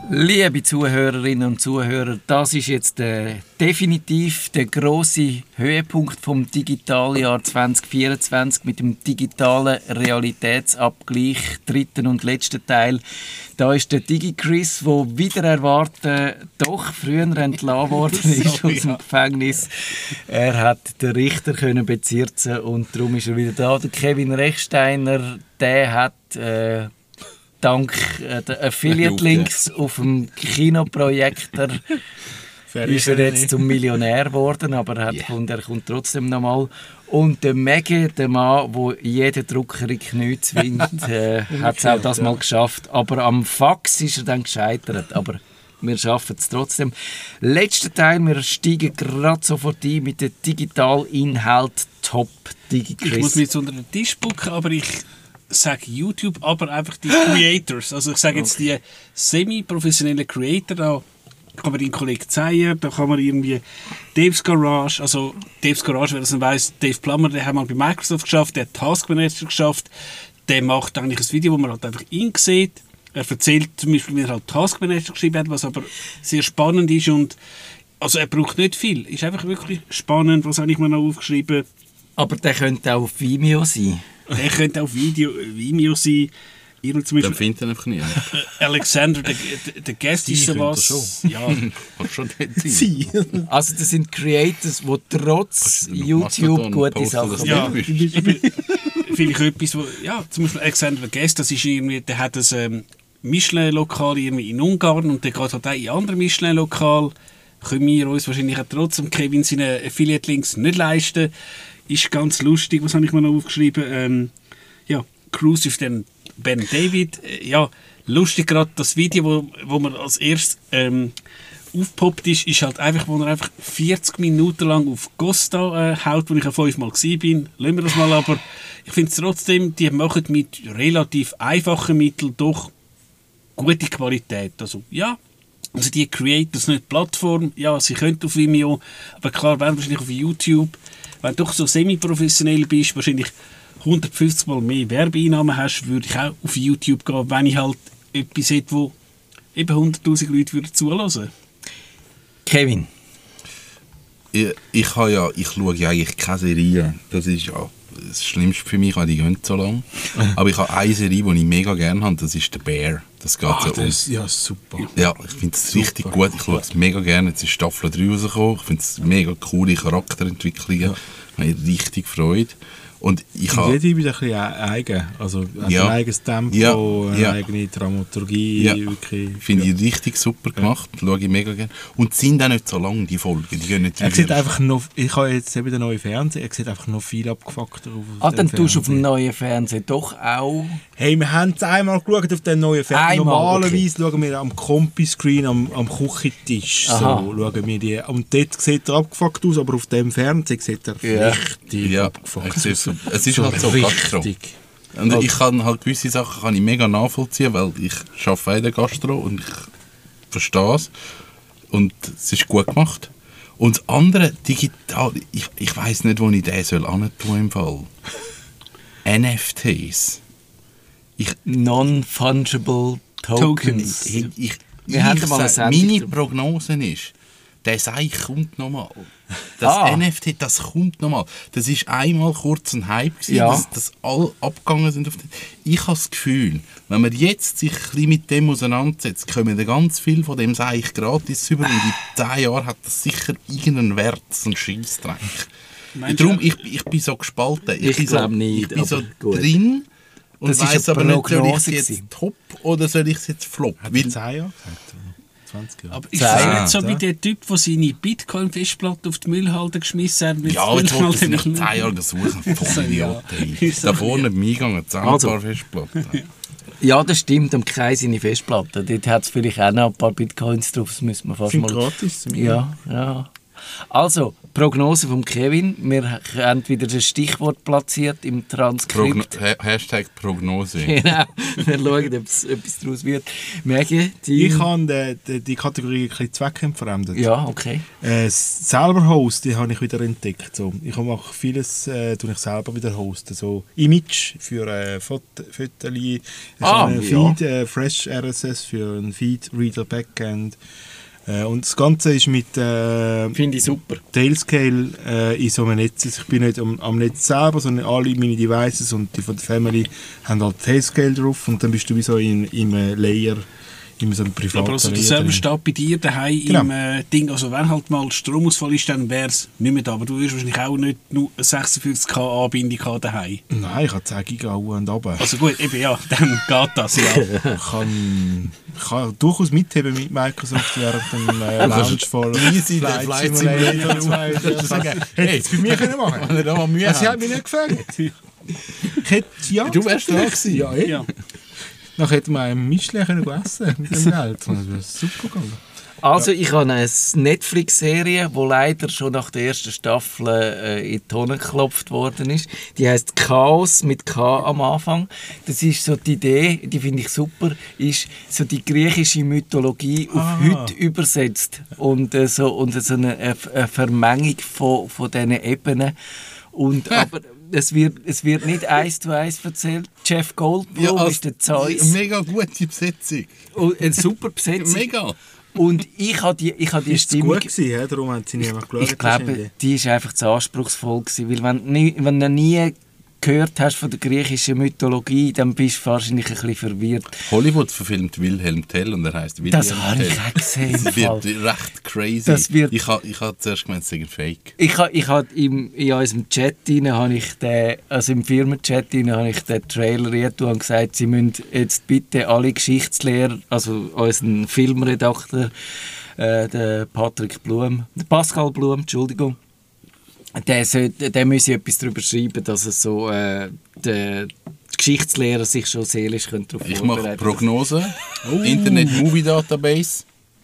Liebe Zuhörerinnen und Zuhörer, das ist jetzt definitiv der grosse Höhepunkt vom Digitaljahr 2024 mit dem digitalen Realitätsabgleich, dritten und letzten Teil. Da ist der DigiChris, der wieder erwarten doch früher entlassen worden ist aus dem Gefängnis. Er hat den Richter können bezirzen und darum ist er wieder da. Der Kevin Rechsteiner, der hat dank der Affiliate-Links auf dem Kinoprojektor ist er jetzt zum Millionär geworden, aber er hat gefunden, er kommt trotzdem nochmal. Und der Mege, der Mann, der jeden Drucker in die Knie zwingt, hat es auch das mal geschafft. Aber am Fax ist er dann gescheitert. Aber wir schaffen es trotzdem. Letzter Teil, wir steigen gerade sofort ein mit dem Digitalinhalt Top DigiChris. Ich muss mich jetzt unter den Tisch spucken, aber ich sage YouTube, aber einfach die Creators. Also ich sage jetzt die semi-professionellen Creator, da kann man den Kollegen Zeyer, da kann man irgendwie Dave's Garage, also Dave's Garage, wer das nicht weiss, Dave Plummer, der hat mal bei Microsoft geschafft, der hat Task Manager geschafft, der macht eigentlich ein Video, wo man halt einfach ihn sieht. Er erzählt zum Beispiel, wie er halt Task Manager geschrieben hat, was aber sehr spannend ist und also er braucht nicht viel. Ist einfach wirklich spannend, was habe ich mir noch aufgeschrieben. Aber der könnte auch auf Vimeo sein. Der könnte auch Vimeo sein. Dann findet er einfach nicht. Alexander, der Guest ist sowas. Ja, schon sie. Also das sind Creators, die trotz YouTube gute Sachen machen. Ja, vielleicht etwas, wo, ja, zum Beispiel Alexander der Guest, das ist irgendwie, der hat ein Michelin-Lokal in Ungarn und der geht halt auch in andere Michelin-Lokal. Können wir uns wahrscheinlich auch trotzdem Kevin seine Affiliate-Links nicht leisten. Ist ganz lustig, was habe ich mir noch aufgeschrieben? Ja, Cruise auf den Ben David. Ja, lustig gerade das Video, wo man als erstes aufgepoppt ist halt einfach, wo er einfach 40 Minuten lang auf Costa haut, wo ich ja 5-mal gewesen bin. Lassen wir das mal, aber ich finde es trotzdem, die machen mit relativ einfachen Mitteln doch gute Qualität. Also ja, also die Creators, nicht die Plattform, ja, sie können auf Vimeo, aber klar, werden wahrscheinlich auf YouTube, wenn du doch so semi-professionell bist, wahrscheinlich 150 Mal mehr Werbeeinnahmen hast, würde ich auch auf YouTube gehen, wenn ich halt etwas hätte, wo eben 100'000 Leute zuhören würden. Kevin? Ich schaue ja eigentlich keine Serie. Das ist ja das Schlimmste für mich, weil die gehen so lang. Aber ich habe eine Serie, die ich mega gerne habe, das ist «The Bear». Das geht so das, ja, super. Ja, ich finde es richtig gut. Ich schaue es mega gerne. Jetzt ist Staffel 3 rausgekommen. Ich finde es mega coole Charakterentwicklungen. Ja. Ich habe richtig Freude. Und ich habe... Jede ein bisschen eigen. Also ein eigenes Tempo, eine eigene Dramaturgie. Ja. Finde ich richtig super gemacht. Schaue ich mega gerne. Und es sind auch nicht so lang, die Folgen. Die gehen nicht sieht einfach noch, ich habe jetzt eben den neuen Fernseher, er sieht einfach noch viel abgefuckter auf dann tust du auf dem neuen Fernseher doch auch... Hey, wir haben es einmal geschaut auf den neuen Fernseher. Normalerweise schauen wir am Kompi-Screen, am Küchentisch. So, schauen wir die. Und dort sieht er abgefuckt aus, aber auf dem Fernseher sieht er richtig abgefuckt aus. Es ist halt so Gastro. Und ich kann halt gewisse Sachen ich mega nachvollziehen, weil ich arbeite in der Gastro und ich verstehe es. Und es ist gut gemacht. Und das andere, digital, ich weiss nicht, wo ich den tun soll im Fall. NFTs. Non-Fungible Tokens. Meine Prognose ist, der Seich kommt nochmal. Das NFT, das kommt nochmal. Das war einmal kurz ein Hype, dass alle abgegangen sind. Ich habe das Gefühl, wenn man jetzt sich ein bisschen mit dem auseinandersetzt, kommen ganz viel von dem Seich gratis über und in 10 Jahren hat das sicher irgendeinen Wert, so ein Scheissdreck. Darum, ich bin so gespalten. Ich glaube nicht. Ich bin so drin und weiss aber nicht, soll ich es jetzt top oder soll ich es jetzt flop? Hat 10 Jahre gesagt? 20 Jahre. Aber ist es nicht so wie der Typ, der seine Bitcoin-Festplatte auf die Müllhalde geschmissen hat? Ja, jetzt wollte ich nicht 10 Jahre suchen. Voll Idiot. Da vorne im Eingang eine 10 Festplatte. Ja, das stimmt. Am Kai seine Festplatte. Dort hat es vielleicht auch noch ein paar Bitcoins drauf. Das müssen wir fast mal... gratis. Ja. Also, Prognose von Kevin. Wir haben wieder das Stichwort platziert im Transkript. Hashtag Prognose. Genau. Wir schauen, ob es etwas daraus wird. Maggie, ich habe die Kategorie ein bisschen zweckentfremdet. Ja, okay. Selber Host, die habe ich wieder entdeckt. So. Ich mache vieles, tue ich selber wieder hosten. So Image für Fotos, Feed, Fresh RSS für ein Feed, Reader Backend. Und das Ganze ist mit finde ich super. Tailscale in so einem Netz. Ich bin nicht am Netz selber, sondern alle meine Devices und die von der Family haben halt Tailscale drauf und dann bist du wie so im Layer, in so einem privaten Aber also der Server steht bei dir daheim im Ding, also wenn halt mal Stromausfall ist, dann wäre es nicht mehr da, aber du wirst wahrscheinlich auch nicht nur eine 56K Anbindung daheim. Nein, ich habe 10 Giga und runter. Also gut, eben ja, dann geht das, ja. Ich kann durchaus mitheben mit Microsoft während dem Launch von Flight Simulator 2. Hätte es bei mir können machen. Sie hat mich nicht gefragt. Du wärst da gewesen. Ja. Dann hätten wir ein Michelin essen mit dem Geld. Das wäre super gegangen. Also ich habe eine Netflix-Serie, die leider schon nach der ersten Staffel in die Tonne geklopft worden ist. Die heisst Chaos mit K am Anfang. Das ist so die Idee, die finde ich super, ist so die griechische Mythologie auf heute übersetzt. Und so eine Vermengung von diesen Ebenen. Und, aber es wird nicht 1:1 erzählt. Jeff Goldblum ist der Zeus. Mega gute Besetzung. Und eine super Besetzung. Mega. Und ich habe die Stimmung... Ist gut gewesen, darum hat sie niemand geschaut. Ich glaube, die war einfach zu anspruchsvoll gewesen, weil wenn du nie gehört hast von der griechischen Mythologie, dann bist du wahrscheinlich ein bisschen verwirrt. Hollywood verfilmt Wilhelm Tell und er heisst William Tell. Das habe ich auch gesehen. Das wird recht crazy. Ich habe zuerst gemeint, es sei ein Fake. Ich habe in unserem Chat im Firmenchat habe ich den Trailer reingetan und gesagt, sie müssen jetzt bitte alle Geschichtslehrer, also unseren Filmredakteur, der Pascal Blum, Entschuldigung, der müsse etwas darüber schreiben, dass es so die Geschichtslehrer sich schon seelisch darauf vorbereiten können. Ich mache Prognose. Internet Movie Database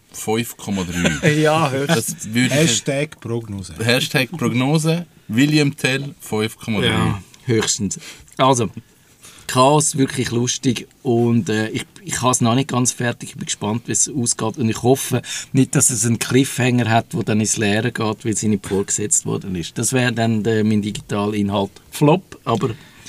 5,3. Ja, hörst du. Hashtag Prognose. Hashtag Prognose. William Tell 5,3. Ja, höchstens. Also, Chaos, wirklich lustig und ich habe es noch nicht ganz fertig. Ich bin gespannt, wie es ausgeht und ich hoffe nicht, dass es einen Cliffhanger hat, der dann ins Leere geht, weil sie nicht vorgesetzt worden ist. Das wäre dann mein Digitalinhalt Flop, aber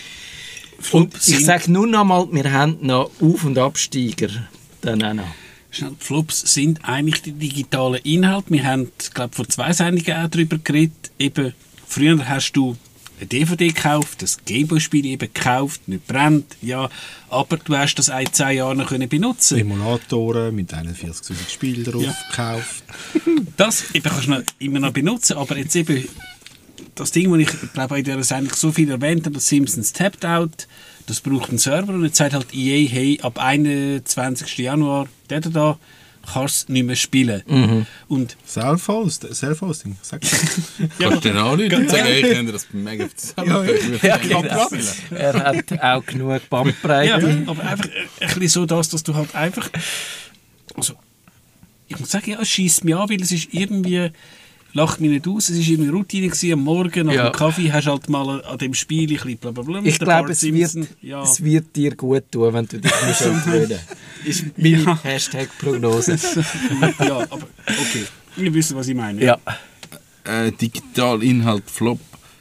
und ich sage nur noch mal, wir haben noch Auf- und Absteiger. Dann auch noch. Flops sind eigentlich die digitalen Inhalte. Wir haben, glaube vor 2 Sendungen auch darüber geredet. Eben, früher hast du eine DVD gekauft, das Gameboy-Spiel eben gekauft, nicht brennt, ja, aber du hast das 10 Jahre noch benutzen. Emulatoren mit 41'000 Spielen drauf gekauft. Das eben kannst du immer noch benutzen, aber jetzt eben das Ding, das ich glaube in dieser Sendung so viel erwähnt habe, das Simpsons Tapped Out, das braucht einen Server und jetzt sagt halt EA, hey, ab 21. Januar, da kannst du nicht mehr spielen. Mhm. Und Self-Hosting, sagst du? Kannst du den anrufen und sagen, ich kann das mega genau. Er hat auch genug Bandbreite. Ja, aber einfach ein bisschen so dass du halt einfach... Also, ich muss sagen, ja, es scheisst mich an, weil es ist irgendwie... Lacht mich nicht aus, es war irgendwie Routine gewesen, am Morgen nach dem Kaffee hast du halt mal an dem Spiel ein bisschen blablabla. Ich glaube, es wird dir gut tun, wenn du dich entwöhnen ist meine Hashtag-Prognose. Ja, aber okay, wir wissen, was ich meine. Ja. Digitalinhalt Flop.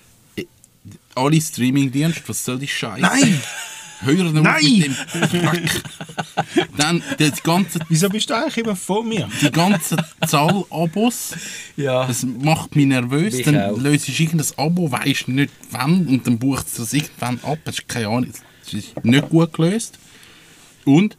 Alle Streaming-Dienste, was soll die Scheiße? Nein! Hör noch mit dem Kack. Dann das ganze... Wieso bist du eigentlich immer vor mir? Die ganze Zahl Abos, das macht mich nervös. Dann löst du irgendein Abo, weisst nicht wann und dann bucht es das irgendwann ab. Das ist keine Ahnung, das ist nicht gut gelöst. Und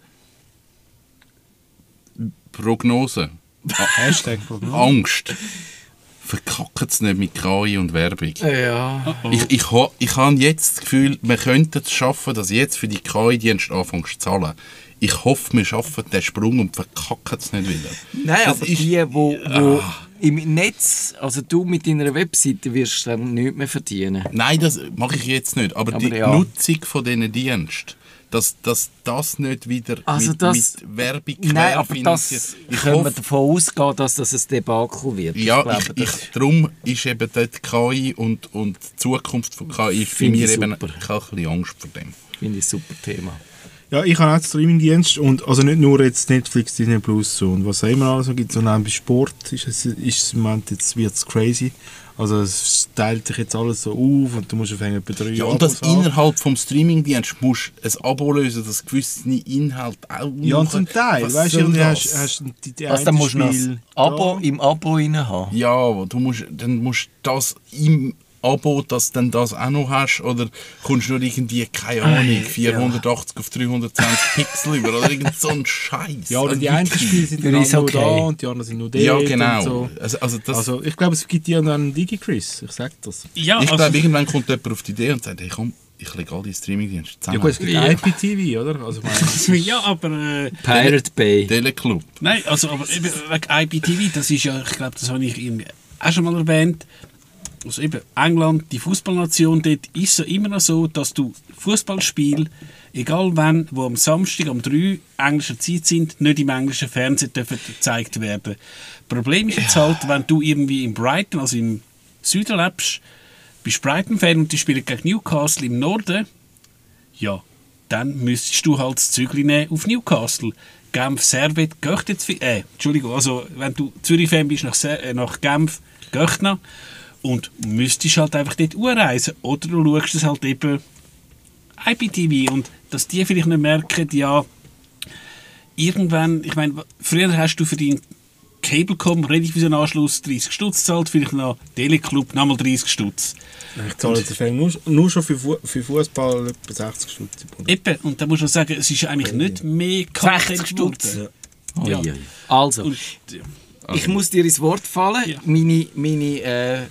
Prognose. Hashtag Prognose. Angst. Verkacken es nicht mit KI und Werbung. Ja. Ich habe jetzt das Gefühl, wir könnten es schaffen, dass jetzt für die KI-Dienste anfängst zu zahlen. Ich hoffe, wir schaffen den Sprung und verkacken es nicht wieder. Nein, das aber die, wo im Netz, also du mit deiner Webseite wirst dann nichts mehr verdienen. Nein, das mache ich jetzt nicht. Aber die Nutzung von diesen Diensten, dass das nicht wieder also mit Werbung nein, aber das können wir davon ausgehen, dass das ein Debakel wird. Ja, darum ist eben dort KI und die Zukunft von KI für mich eben ein bisschen Angst vor dem. Finde ich ein super Thema. Ja, ich habe auch Streamingdienst und also nicht nur jetzt Netflix, Disney Plus und was auch immer alles gibt, sondern auch bei Sport ist im Moment jetzt wird's crazy. Also es teilt sich jetzt alles so auf und du musst auf etwa 3 Jahre. Ja, und das innerhalb vom Streamingdienst musst du ein Abo lösen, das gewisse Inhalt auch. Ja, zum Teil. Weißt du, hast die also dann musst du noch ein Abo im Abo rein haben. Ja, dann musst du das im Abo, dass du dann das auch noch hast, oder kommst du nur irgendwie, keine Ahnung, 480 auf 320 Pixel über, oder irgend so ein Scheiß. Ja, oder die einen Spiele sind dann nur da und die anderen sind nur dort. Ja, genau. So. Also ich glaube, es gibt dir dann einen Digi-Chris, ich sag das. Ja, ich glaube, irgendwann kommt jemand auf die Idee und sagt, hey komm, ich lege all die Streamingdienste zusammen. Ja gut, es gibt IPTV, oder? Also, ja, aber... Pirate Bay. Teleclub. Nein, also aber eben wegen IPTV, das ist ja, ich glaube, das habe ich irgendwie auch schon mal erwähnt. Also eben England, die Fußballnation, dort ist es immer noch so, dass du Fußballspiele, egal wann, wo am Samstag um 3 englischer Zeit sind, nicht im englischen Fernsehen dürfen gezeigt werden. Problem ist jetzt halt, wenn du irgendwie in Brighton, also im Süden lebst, bist Brighton-Fan und die spielen gegen Newcastle im Norden, ja, dann müsstest du halt das Zügel nehmen auf Newcastle. Genf, Servet, geht jetzt Entschuldigung, also wenn du Zürich-Fan bist, nach Genf, geht noch. Und müsstest halt einfach dort reisen. Oder du schaust es halt eben IPTV. Und dass die vielleicht nicht merken, ja, irgendwann, ich meine, früher hast du für deinen Cablecom, Rediffusion-Anschluss 30 Stutz gezahlt, vielleicht noch Teleclub, nochmal 30 Stutz. Ich zahle jetzt nur schon für Fußball etwa 60 Stutz. Eben, und da muss man sagen, es ist eigentlich nicht mehr Content geworden. Ja. Ja. Also, und, ich muss dir ins Wort fallen. Ja. Meine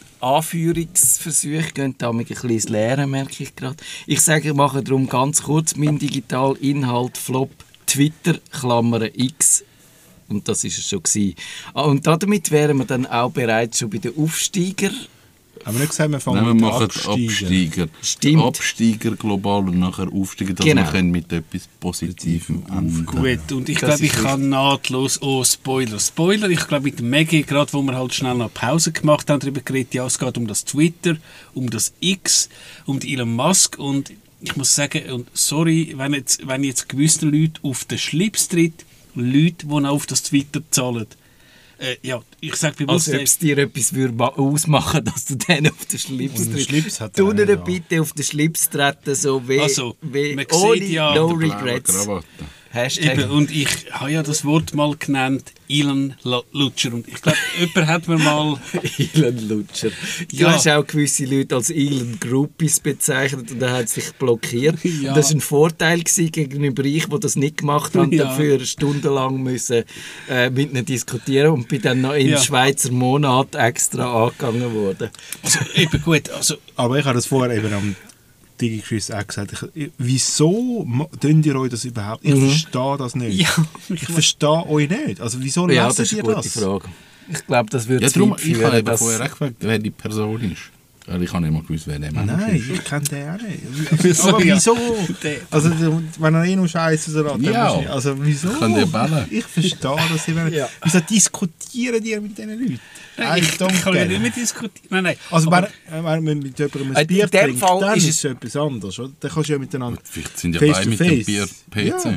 Anführungsversuche gehen da mit ein bisschen ins Leeren, merke ich gerade. Ich sage, ich mache darum ganz kurz meinen Digitalinhalt Flop Twitter, Klammern X. Und das war es schon gewesen. Und damit wären wir dann auch bereits schon bei den Aufsteiger. Aber nicht gesagt, wir fangen wir mit machen Absteiger. Stimmt. Absteiger global und nachher Aufsteiger, dass Genau. wir können mit etwas Positivem enden. Gut, und ich Das glaube, ich ist kann nahtlos... Oh, Spoiler. Ich glaube, mit dem Maggie, gerade wo wir halt schnell noch Pause gemacht haben, darüber geredet, ja, es geht um das Twitter, um das X, um die Elon Musk. Und ich muss sagen, und sorry, wenn jetzt gewisse Leute auf den Schlips tritt, Leute, die auf das Twitter zahlen. Ja, ich sage bewusst... Als ob es dir etwas ausmachen würde, dass du den auf den Schlips trittst. Tu dir bitte auf den Schlips treten, so wie, Also, wie man ohne sieht ja- no Blaue regrets. Krawatte. Hashtag. Eben, und ich habe ja das Wort mal genannt, Elon Lutscher. Und ich glaube, jemand hat mir mal... Elon Lutscher. Du Ja. hast auch gewisse Leute als Elon Groupies bezeichnet und dann hat es dich blockiert. Ja. Und das war ein Vorteil gegenüber ich, die das nicht gemacht haben, Ja. dafür stundenlang müssen, mit ihnen diskutieren und bin dann noch in Ja. Schweizer Monat extra angegangen worden. Also, eben gut, also... Aber ich habe das vorher eben am DigiChris auch gesagt. Wieso tun ihr euch das überhaupt? Ich verstehe das nicht. Ja, ich verstehe euch nicht. Also wieso Ja, lesen das ist ihr eine gute das? Frage. Ich glaube, das würde Ja, zu darum, weit ich habe führen, eben dass- vorher recht gefragt, wer die Person ist. Weil ich habe nicht mal gewusst, wer der Mensch Nein, ist. ich kenne den auch nicht. So, Aber ja. wieso? Der- Also, wenn er nur Scheiße so dann Ja. musst du nicht- Also, wieso? Kann der bellen. Ich verstehe das nicht. Ja. Wieso diskutieren die mit diesen Leuten? Ich kann ja nicht mehr diskutieren. Nein. Also, aber, wenn man mit jemandem In ein Bier dem trinkt, Fall dann ist ist es etwas anderes. Oder? Dann kannst du ja miteinander Vielleicht sind ja face beide to mit dem face. Bier PC.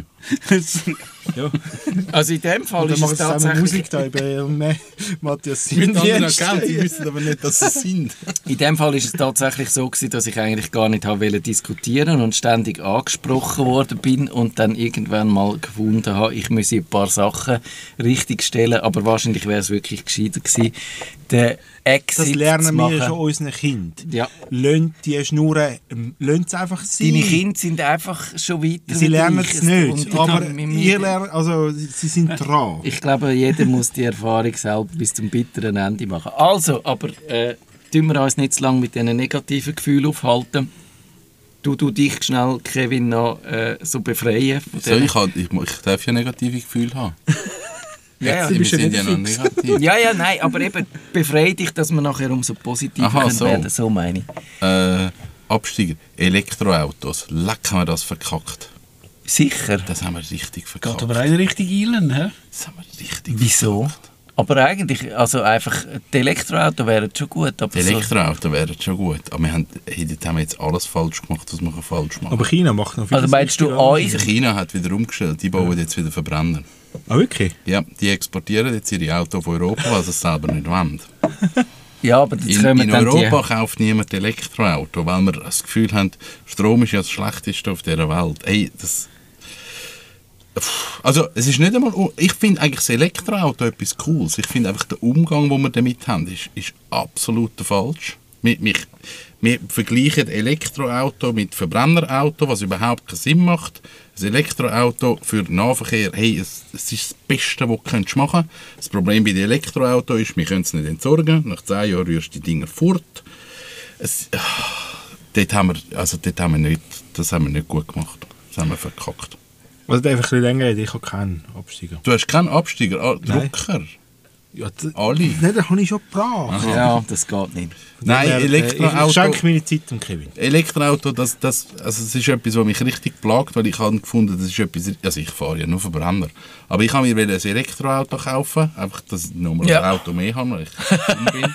Ja. Also in dem Fall Und dann ist machen es sie zusammen tatsächlich... Musik da bei Matthias Mit anderen Simonienst. Geld, die wissen aber nicht, dass sie sind. In dem Fall ist es tatsächlich so gewesen, dass ich eigentlich gar nicht wollte diskutieren und ständig angesprochen worden bin und dann irgendwann mal gefunden habe, ich müsse ein paar Sachen richtigstellen, aber wahrscheinlich wäre es wirklich gescheiter gewesen, den Exit Das lernen zu wir machen. ja schon unseren Kindern. Ja. Lasst die Schnurren, lasst es einfach sein. Deine Kinder sind einfach schon weiter. Sie wie lernen ich. es nicht, Und aber wir- ihr lernt, also sie sind dran. Ich glaube, jeder muss die Erfahrung selber bis zum bitteren Ende machen. Also, aber tun wir uns nicht zu lange mit diesen negativen Gefühlen aufhalten. Du dich schnell, Kevin, noch so befreien. Von So, denen. ich darf ja negative Gefühle haben. Ja, Wir bist ja sind nicht ja noch fix. negativ. ja, nein, aber eben befrei dich, dass wir nachher umso positiver Aha, können so. werden. So meine ich. Absteiger, Elektroautos, leck haben wir das verkackt. Sicher? Das haben wir richtig verkackt. Geht aber eine richtig eilen, hä? Das haben wir richtig Wieso? verkackt. Aber eigentlich, also einfach, die Elektroautos wären schon gut. Aber Die Elektroautos wären schon gut, aber dort haben wir jetzt alles falsch gemacht, was man falsch machen kann. Aber China macht noch viel. Also meinst du uns? China hat wieder umgestellt, die bauen jetzt wieder Verbrenner. Ah, wirklich? Ja, die exportieren jetzt ihre Autos auf Europa, weil sie es selber nicht wollen. Ja, aber jetzt In Europa kauft niemand Elektroauto, weil wir das Gefühl haben, Strom ist ja das Schlechteste auf dieser Welt. Hey, also, es ist nicht einmal... Ich finde eigentlich das Elektroauto etwas Cooles. Ich finde einfach, der Umgang, den wir damit haben, ist absolut falsch. Wir vergleichen Elektroauto mit Verbrennerauto, was überhaupt keinen Sinn macht. Ein Elektroauto für den Nahverkehr, hey, es ist das Beste, was du machen kannst. Das Problem bei den Elektroautos ist, wir können es nicht entsorgen. Nach 10 Jahren rührst du die Dinger fort. Das haben wir nicht gut gemacht. Das haben wir verkackt. Also der einfach ein bisschen länger reden, ich habe keinen Absteiger. Du hast keinen Absteiger? Drucker? Ja, Alle? Nein, den habe ich schon gebracht. Ja, das geht nicht. Nein, Elektroauto... Ich schenke meine Zeit dem Kevin. Elektroauto, das ist etwas, was mich richtig plagt, weil ich habe gefunden, das ist etwas... Also ich fahre ja nur Verbrenner. Aber ich habe mir ein Elektroauto kaufen, einfach, dass ich nochmal ein Auto mehr habe, weil ich dumm bin.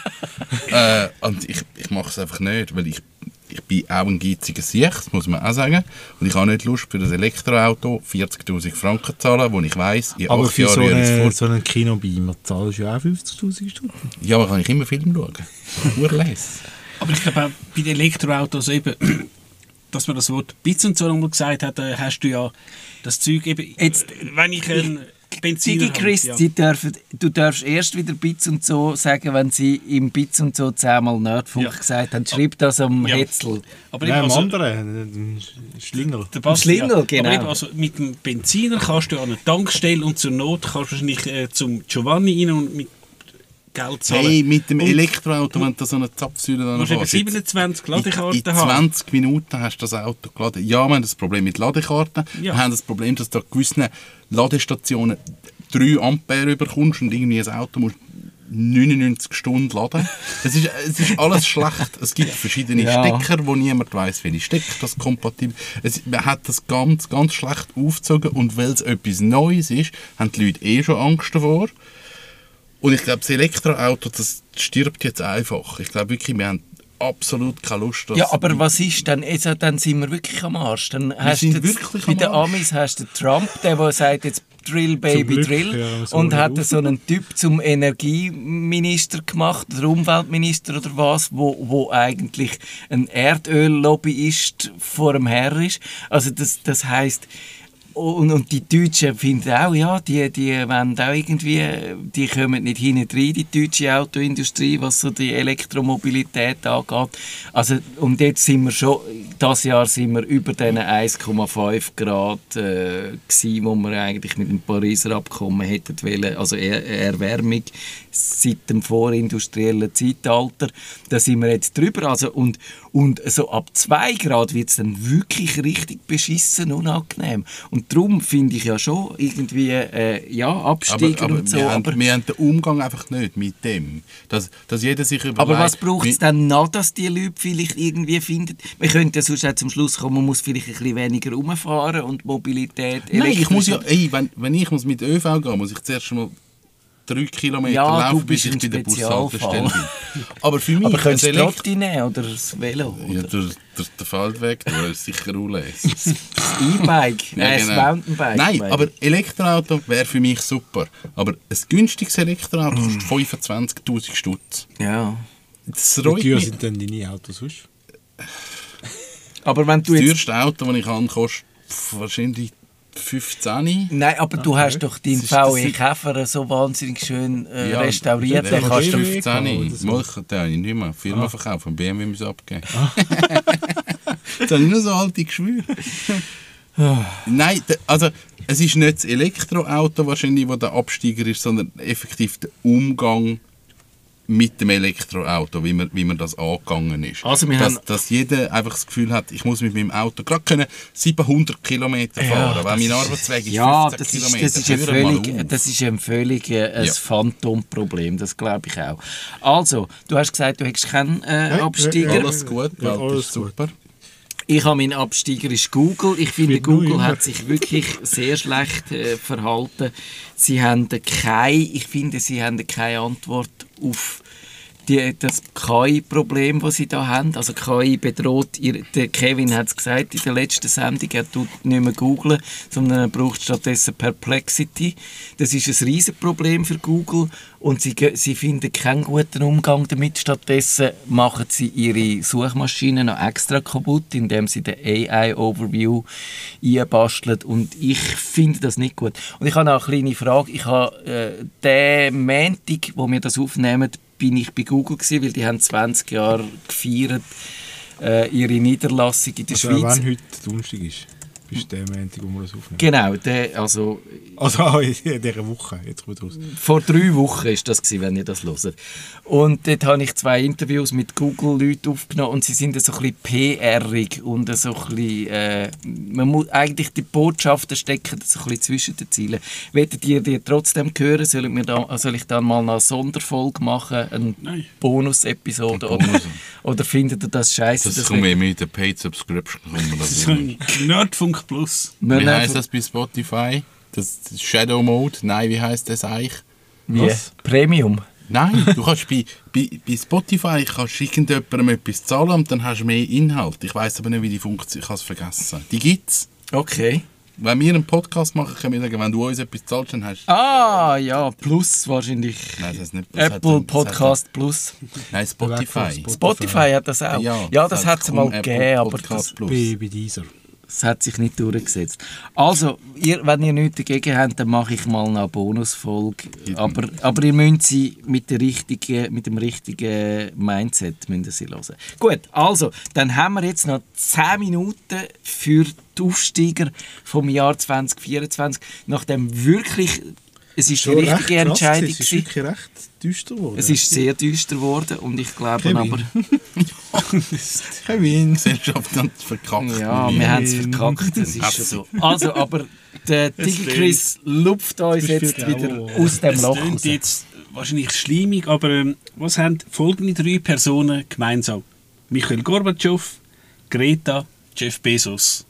Und ich mache es einfach nicht, weil ich bin auch ein geiziger Sieg, das muss man auch sagen. Und ich habe nicht Lust, für das Elektroauto 40'000 Franken zu zahlen, wo ich weiss, in 8 Jahren rühre ich es fort. So einen Kinobeamer zahlst du ja auch 50'000 Stunden. Ja, aber kann ich immer Film schauen. Urles. Aber ich glaube auch bei den Elektroautos eben, dass man das Wort Bits und so nochmal gesagt hat, hast du ja das Zeug eben... Jetzt, wenn ich einen Benziner Digi Chris, ja. du darfst erst wieder Bits und so sagen, wenn sie im Bits und so 10-mal Nerdfunk gesagt haben. Schreib das am Hetzel. Aber Nein, eben, am anderen, Schlingel. Schlingel, genau. Aber eben, also mit dem Benziner kannst du an eine Tankstelle und zur Not kannst du wahrscheinlich zum Giovanni rein und mit Geld zahlen. Hey, mit dem Elektroauto, wenn du so eine Zapfsäule dann hast. Du musst eben 27 Ladekarten haben. In 20 Minuten hast du das Auto geladen. Ja, wir haben das Problem mit Ladekarten. Ja. Wir haben das Problem, dass du an gewissen Ladestationen 3 Ampere bekommst und irgendwie ein Auto musst 99 Stunden laden. Es ist alles schlecht. Es gibt verschiedene Stecker, wo niemand weiss, welche Stecker das kompatibel ist. Man hat das ganz, ganz schlecht aufgezogen und weil es etwas Neues ist, haben die Leute schon Angst davor. Und ich glaube, das Elektroauto, das stirbt jetzt einfach. Ich glaube wirklich, wir haben absolut keine Lust. Ja, aber was ist denn? Also, dann sind wir wirklich am Arsch. Dann hast du bei den Amis hast du Trump, der sagt jetzt Drill, Baby, Drill. Ja, und hat so einen Typ zum Energieminister gemacht, oder Umweltminister oder was, wo eigentlich ein Erdöllobbyist vor dem Herr ist. Also das heisst... Und die Deutschen finden auch, ja, die wollen auch irgendwie, die kommen nicht hinten rein, die deutsche Autoindustrie, was so die Elektromobilität angeht. Also, und jetzt sind wir schon, dieses Jahr sind wir über diesen 1,5 Grad gewesen, wo wir eigentlich mit dem Pariser Abkommen hätten wollen, also Erwärmung seit dem vorindustriellen Zeitalter. Da sind wir jetzt drüber. Also, und so ab 2 Grad wird es dann wirklich richtig beschissen, unangenehm. Und darum finde ich ja schon irgendwie, Absteiger aber und so. Wir haben den Umgang einfach nicht mit dem. Dass jeder sich überlegt... Aber was braucht es dann noch, dass die Leute vielleicht irgendwie finden? Wir könnten ja sonst auch zum Schluss kommen, man muss vielleicht ein bisschen weniger rumfahren und Mobilität... Nein, ich muss ja... wenn ich mit ÖV gehen, muss ich zuerst mal 3 Kilometer laufen, bis ich bei der Bushaltestelle bin. Aber für mich... Aber könntest du Trotti nehmen oder das Velo? Ja, der Feldweg, du ist sicher unlesen. Das E-Bike, das Mountainbike. Nein, aber Elektroauto wäre für mich super. Aber ein günstiges Elektroauto kostet 25'000 Stutz. Ja. Das wie teuer sind denn deine Autos sonst? Aber wenn du das teuerste Auto, das ich habe, kostet wahrscheinlich 15. Nein, aber du hast doch deinen VW Käfer so wahnsinnig schön restauriert. Den kannst du 15. Mal, den habe ich nicht mehr. Firma verkaufen, BMW müssen abgeben. Jetzt habe ich nur so alte Geschwüre. Nein, also es ist nicht das Elektroauto wahrscheinlich, das der Absteiger ist, sondern effektiv der Umgang mit dem Elektroauto, wie man das angegangen ist. Also dass jeder einfach das Gefühl hat, ich muss mit meinem Auto gerade 700 Kilometer fahren, weil mein Arbeitsweg ist 15 Kilometer. Das ist ein völlig Phantomproblem, das glaube ich auch. Also, du hast gesagt, du hättest keinen Absteiger. Alles gut, alles super. Ich habe meinen Absteiger ist Google. Ich finde, Google hat sich wirklich sehr schlecht verhalten. Sie haben keine Antwort auf das KI-Problem, das sie da haben. Also KI bedroht, der Kevin hat es gesagt in der letzten Sendung, er tut nicht mehr googlen, sondern er braucht stattdessen Perplexity. Das ist ein Riesenproblem für Google und sie finden keinen guten Umgang damit. Stattdessen machen sie ihre Suchmaschinen noch extra kaputt, indem sie den AI-Overview einbasteln und ich finde das nicht gut. Und ich habe noch eine kleine Frage. Ich habe den Montag, wo wir das aufnehmen, bin ich bei Google gewesen, weil die haben 20 Jahre gefeiert, ihre Niederlassung in der Schweiz. Wenn heute Donnerstag ist der Montag, wo wir das aufnehmen. Genau, in dieser Woche, jetzt kommt raus. Vor 3 Wochen war das gewesen, wenn ihr das hört. Und dort habe ich 2 Interviews mit Google-Leuten aufgenommen und sie sind so ein bisschen PR-ig und so ein bisschen, man muss eigentlich die Botschaften stecken so ein bisschen zwischen den Zielen. Wollt ihr die trotzdem hören? Soll ich dann mal eine Sonderfolge machen, eine Bonus-Episode? Oder findet ihr das scheiße? Das kommen wir mit der Paid Subscription. Nerdfunk Plus. Wie heisst das bei Spotify? Das Shadow Mode? Nein, wie heisst das eigentlich? Was? Premium? Nein, du kannst bei Spotify kannst irgendjemandem etwas zahlen und dann hast du mehr Inhalt. Ich weiss aber nicht, wie die funktioniert. Ich habe es vergessen. Die gibt's. Okay. Wenn wir einen Podcast machen, können wir sagen, wenn du uns etwas zahlst, dann hast du... Ah, ja, Plus wahrscheinlich. Nein, das nicht. Das Apple Podcast Plus. Nein, Spotify. Spotify hat das auch. Ja, das hat es mal gegeben, aber das bei dieser. Das hat sich nicht durchgesetzt. Also, wenn ihr nichts dagegen habt, dann mache ich mal eine Bonusfolge. Aber ihr müsst sie mit dem richtigen Mindset sie hören. Gut, also, dann haben wir jetzt noch 10 Minuten für die Aufsteiger vom Jahr 2024. Nachdem wirklich... Es ist die richtige Entscheidung. Es ist wirklich recht düster geworden. Es ist sehr düster geworden und ich glaube aber... Kevin. Die Gesellschaft hat es verkackt. Ja, wir haben es verkackt, das ist schon so. Also, aber der Digi-Chris lupft uns jetzt wieder aus dem Loch raus. Das klingt jetzt wahrscheinlich schleimig, aber was haben folgende 3 Personen gemeinsam? Michail Gorbatschow, Greta, Jeff Bezos.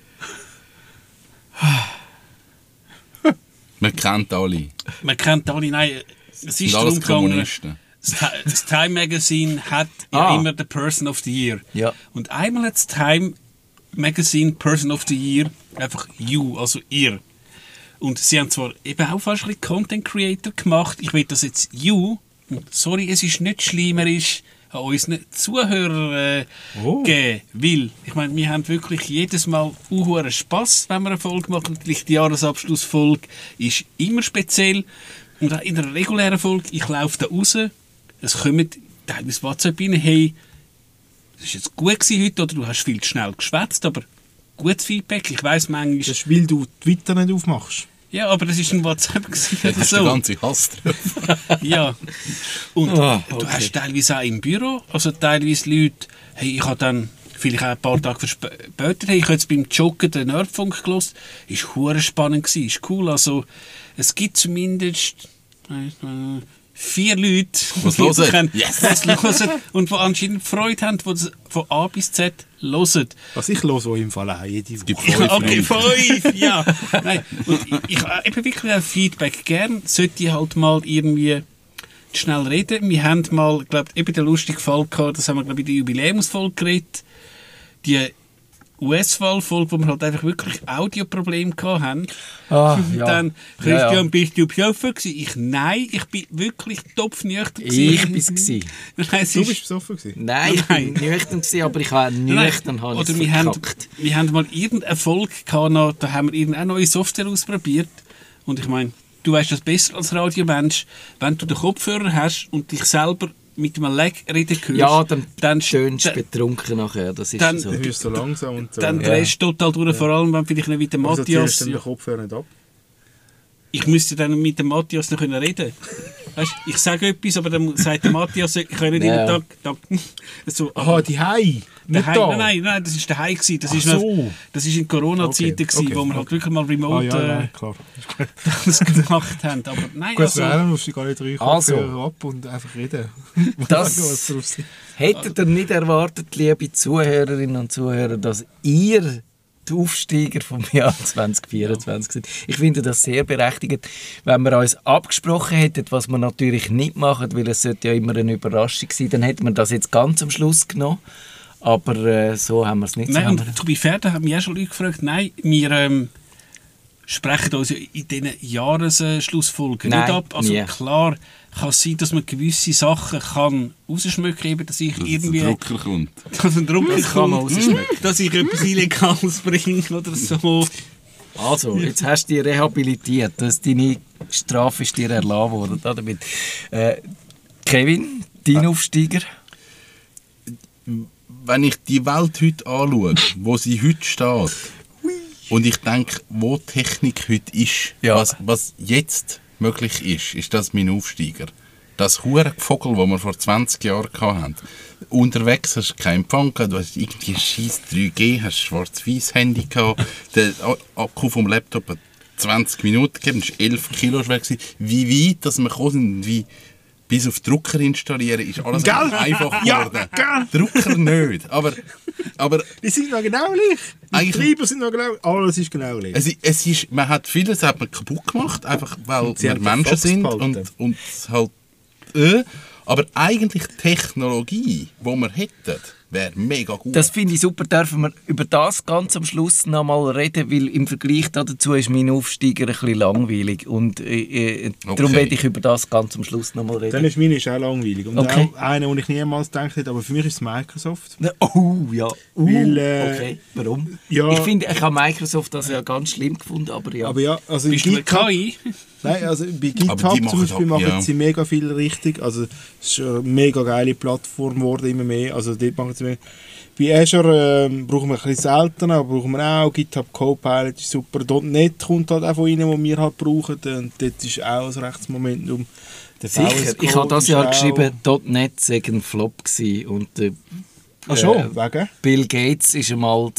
Man kennt alle. Nein. Es ist alles darum gegangen, Kommunisten. das Time Magazine hat ja immer den Person of the Year. Ja. Und einmal hat das Time Magazine Person of the Year einfach you, also ihr. Und sie haben zwar eben auch fast ein bisschen Content Creator gemacht. Ich will das jetzt you, und sorry, es ist nicht schlimmerisch, an unseren Zuhörer geben. Weil, ich meine, wir haben wirklich jedes Mal unhuren Spass, wenn wir eine Folge machen. Natürlich die Jahresabschlussfolge ist immer speziell. Und auch in einer regulären Folge, ich laufe da raus, es kommen teilweise WhatsApp rein, hey, das war jetzt gut gewesen heute, oder du hast viel zu schnell geschwätzt, aber gutes Feedback. Ich weiss manchmal... Das ist, weil du Twitter nicht aufmachst. Ja, aber das war ein WhatsApp. Das ist der ganze Hass drauf. Ja. Und du hast teilweise auch im Büro, also teilweise Leute, hey, ich habe dann vielleicht auch ein paar Tage verspätet, hey, ich habe jetzt beim Joggen den Nerdfunk gehört, ist hure spannend gewesen, ist cool, also es gibt zumindest 4 Leute, was hören. Yes. Und die anscheinend Freude haben, die das von A bis Z hören. Was ich höre im Fall auch jede Woche. Gibt 5 Okay, 5, ja. Nein. Und ich habe eben wirklich auch Feedback gern. Sollte ich halt mal irgendwie schnell reden. Wir haben mal, glaube ich, eben den lustigen Fall gehabt, das haben wir, glaube ich, in der Jubiläumsfolge geredet. Die US-Wahlfolge, wo wir halt einfach wirklich Audioprobleme hatten. Dann, Christian, bist du besoffen gewesen? Nein, ich bin wirklich topfnüchtern gewesen. Ich bin's gewesen. Du bist besoffen gewesen? Nein, ich bin nüchtern gewesen, aber ich war nüchtern. Oder wir haben mal irgendeine Folge gehabt, da haben wir irgendeine neue Software ausprobiert. Und ich meine, du weißt das besser als Radiomensch, wenn du den Kopfhörer hast und dich selber mit einem Lag reden hörst, dann schönst du betrunken nachher. Das ist dann, so. Du hörst so langsam und so. Dann drehst du total durch, vor allem wenn vielleicht nicht mit dem Matthias... Also den Kopfhörer nicht ab? Ich müsste dann mit dem Matthias noch reden können. Weißt, ich sage etwas, aber dann sagt der Matthias, ich kann nicht immer Tag so, aha, die Hai? Nicht da? Nein, das war der Hai. Das war in Corona-Zeiten, wo wir halt wirklich mal remote das gemacht haben. Aber nein, gut, also... Gut, musst du gar nicht reinkommen, ab und einfach reden. Das hättet ihr nicht erwartet, liebe Zuhörerinnen und Zuhörer, dass ihr die Aufsteiger vom Jahr 2024 sind. Ich finde das sehr berechtigt. Wenn wir uns abgesprochen hätten, was wir natürlich nicht machen, weil es sollte ja immer eine Überraschung sein, dann hätten wir das jetzt ganz am Schluss genommen. Aber so haben wir es nicht. Nein, und zu be fair, da haben mich auch schon Leute gefragt, nein, wir sprechen uns in diesen Jahresschlussfolgen nicht ab. Also klar kann es sein, dass man gewisse Sachen kann rausschmücken kann, dass ich irgendwie... Drucker kommt. Dass ein Drucker kommt, dass ich etwas Illegales bringe oder so. Also, jetzt hast du dich rehabilitiert, dass deine Strafe ist dir erlassen worden. Damit. Kevin, dein Aufsteiger? Wenn ich die Welt heute anschaue, wo sie heute steht, und ich denke, wo die Technik heute ist, was jetzt möglich ist das mein Aufsteiger. Das Hurenvogel, das wir vor 20 Jahren hatten. Unterwegs hast du keinen Empfang gehabt, du hast irgendwie ein scheiß 3G, hast ein schwarz-weiß-Handy gehabt, der Akku vom Laptop hat 20 Minuten gegeben, das war 11 Kilo schwer. Wie weit, dass wir gekommen sind, wie bis auf Drucker installieren, ist alles einfach geworden. Drucker nicht, aber die sind noch genau gleich. Die Treiber sind noch genau, alles ist genau gleich. Man hat vieles kaputt gemacht, einfach weil wir Menschen sind und halt. Aber eigentlich die Technologie, die wir hätten, wäre mega gut. Das finde ich super. Dürfen wir über das ganz am Schluss noch mal reden, weil im Vergleich dazu ist mein Aufsteiger ein bisschen langweilig. Und darum werde ich über das ganz am Schluss noch mal reden. Dann ist meine auch langweilig. Und auch einer, den ich niemals gedacht hätte, aber für mich ist es Microsoft. Oh, ja. Weil, okay, warum? Ja. Ich habe Microsoft das ja ganz schlimm gefunden, aber ja. Aber ja, also bist du KI? Nein, also bei GitHub zum Beispiel machen sie mega viel richtig. Also es ist eine mega geile Plattform geworden, immer mehr. Also dort machen sie mehr. Bei Azure brauchen wir ein bisschen seltener, aber brauchen wir auch. GitHub Copilot ist super. .NET kommt halt auch von ihnen, die wir halt brauchen. Und dort ist auch ein Rechtsmomentum. Sicher, ich habe das Jahr geschrieben, .NET sei ein Flop gewesen. Und wegen? Bill Gates ist einmal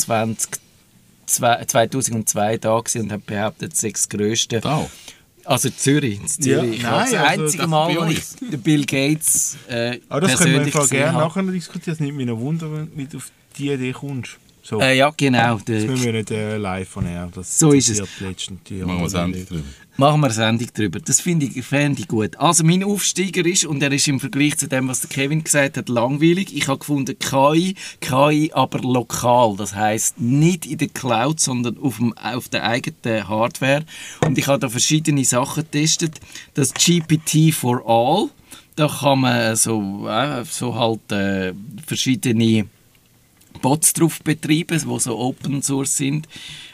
2002 da gewesen und hat behauptet, es sei das Grösste. Oh. Also in Zürich. Ja, ich habe das einzige Mal, wo ich den Bill Gates das können wir gerne nachher diskutieren. Es nimmt mich noch Wunder, wenn du auf die Idee kommst. So. Ja, genau. Das müssen wir nicht live von her. So ist es. Machen wir eine Sendung drüber. Das fände ich gut. Also mein Aufsteiger ist, und er ist im Vergleich zu dem, was der Kevin gesagt hat, langweilig. Ich habe gefunden, KI aber lokal. Das heisst nicht in der Cloud, sondern auf der eigenen Hardware. Und ich habe da verschiedene Sachen getestet. Das GPT for All, da kann man so halt verschiedene Bots drauf betreiben, die so Open Source sind.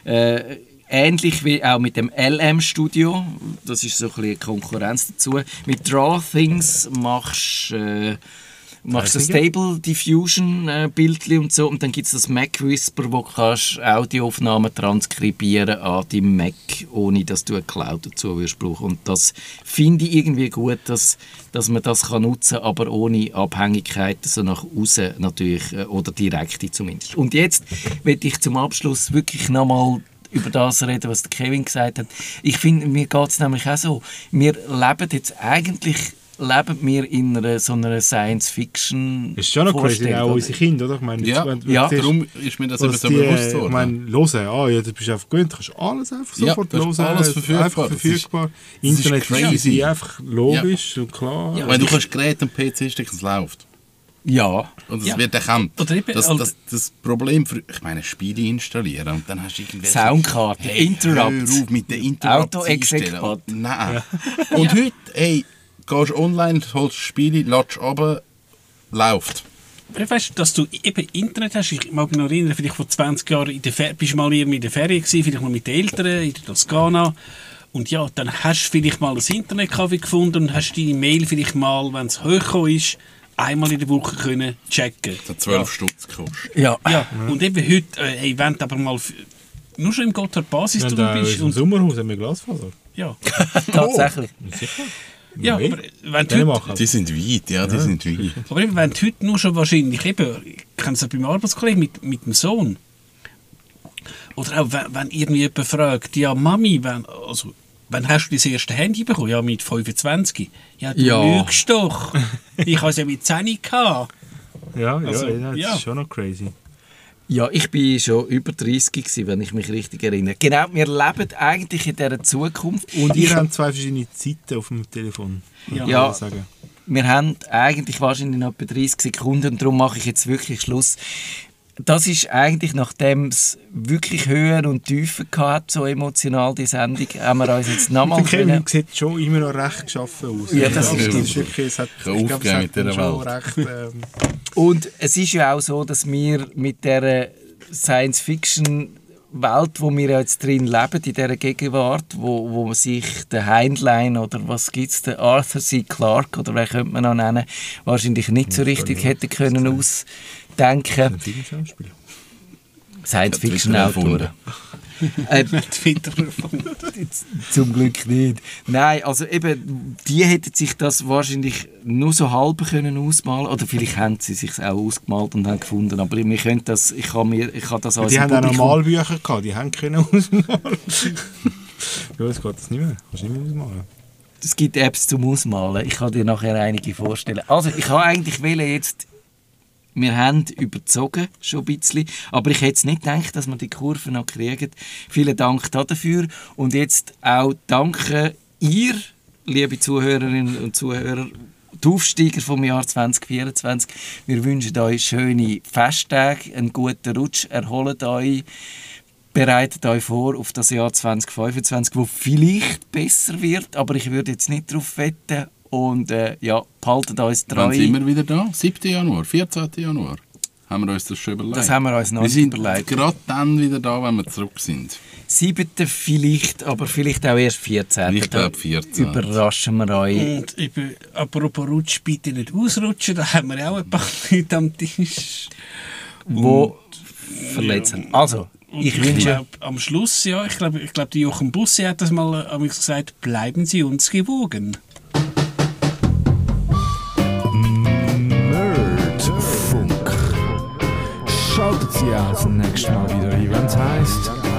Ähnlich wie auch mit dem LM Studio, das ist so ein bisschen eine Konkurrenz dazu. Mit Draw Things machst so Stable Diffusion Bildchen und so, und dann gibt es das Mac Whisper, wo kannst Audioaufnahmen transkribieren an deinem Mac, ohne dass du eine Cloud dazu wirst brauchen. Und das finde ich irgendwie gut, dass man das kann nutzen, aber ohne Abhängigkeit so nach außen natürlich, oder direkte zumindest. Und jetzt will ich zum Abschluss wirklich nochmal über das reden, was der Kevin gesagt hat. Ich finde, mir geht es nämlich auch so, wir leben jetzt eigentlich in so einer Science-Fiction. Das ist schon noch crazy, auch unsere Kinder, oder? Ich meine, darum ist mir das eben so bewusst worden. Ich meine, hören, du bist einfach gewöhnt, du kannst alles einfach sofort hören. Alles verfügbar. Internet ist easy, einfach logisch und klar. Ja, wenn du kannst Gerät am PC stecken, es läuft. Ja. Und es wird erkannt. Das Problem für, ich meine, Spiele installieren und dann hast du irgendwelche... Soundkarte, Interrupt. Hör auf mit den Interrupts Auto-Exec-Bot. Nein. Und heute, gehst online, holst Spiele, ladest runter, läuft. Weißt du, dass du eben Internet hast? Ich mag mich noch erinnern, vielleicht vor 20 Jahren bist du mal in der Ferien gewesen, vielleicht mal mit den Eltern in der Toskana. Und ja, dann hast du vielleicht mal ein Internetcafé gefunden und hast deine Mail vielleicht mal, wenn es hochgekommen ist, einmal in der Woche können checken. Das hat 12 Stutz gekostet. Ja. Und eben heute, wenn du aber mal nur schon im Gotthard Basis drin bist. Im Sommerhaus haben wir Glasfaser. Ja. Tatsächlich. Sicher. Ja, aber wenn heute, die sind weit, ja, die sind weit. Aber eben, wenn heute nur schon wahrscheinlich, eben, ich kenne es ja beim Arbeitskollegen mit dem Sohn, oder auch wenn irgendwie jemand fragt, ja Mami, wann hast du das erste Handy bekommen? Ja, mit 25. Ja, du lügst doch. Ich habe es ja mit 10 gehabt. Ja, das ist schon noch crazy. Ja, ich war schon über 30 gewesen, wenn ich mich richtig erinnere. Genau, wir leben eigentlich in dieser Zukunft. Und ihr habt 2 verschiedene Zeiten auf dem Telefon. Ja, wir haben eigentlich wahrscheinlich noch etwa 30 Sekunden und darum mache ich jetzt wirklich Schluss. Das ist eigentlich, nachdem es wirklich Höhen und Tiefen gehabt, so emotional die Sendung, haben wir uns jetzt nochmal... Der Kevin sieht schon immer noch recht geschaffen aus. Ja, das ist wirklich, es hat schon recht... Und es ist ja auch so, dass wir mit dieser Science-Fiction-Welt, wo wir jetzt drin leben, in dieser Gegenwart, wo sich der Heinlein oder was gibt es, der Arthur C. Clarke oder wer könnte man noch nennen, wahrscheinlich nicht so richtig hätte können ausdenken. Science-Fiction-Autoren. Zum Glück nicht. Nein, also eben, die hätten sich das wahrscheinlich nur so halb können ausmalen, oder vielleicht haben sie sich auch ausgemalt und haben gefunden, aber wir können das, ich kann das als die haben auch noch Malbücher gehabt, die haben können ausmalen. Ja, es geht das nicht mehr. Kannst du nicht mehr ausmalen. Es gibt Apps zum Ausmalen, ich kann dir nachher einige vorstellen. Also, ich habe eigentlich jetzt... Wir haben überzogen, schon ein bisschen. Aber ich hätte nicht gedacht, dass wir die Kurve noch kriegen. Vielen Dank dafür. Und jetzt auch danke ihr, liebe Zuhörerinnen und Zuhörer, die Aufsteiger vom Jahr 2024. Wir wünschen euch schöne Festtage, einen guten Rutsch, erholt euch, bereitet euch vor auf das Jahr 2025, das vielleicht besser wird. Aber ich würde jetzt nicht darauf wetten. Und behaltet uns treu. Wann sind wir wieder da? 7. Januar, 14. Januar? Haben wir uns das schon überlegt? Das haben wir uns noch nicht überlegt. Wir sind gerade dann wieder da, wenn wir zurück sind. 7. vielleicht, aber vielleicht auch erst 14. Ich glaube 14. Überraschen wir euch. Und apropos Rutsch, bitte nicht ausrutschen, da haben wir auch ein paar Leute am Tisch. Wo verletzen. Also, ich wünsche... Am Schluss, ich glaube, die Jochen Busse hat das mal gesagt, bleiben Sie uns gewogen. Schaltet Sie auch das nächste Mal wieder ein, wenn es heisst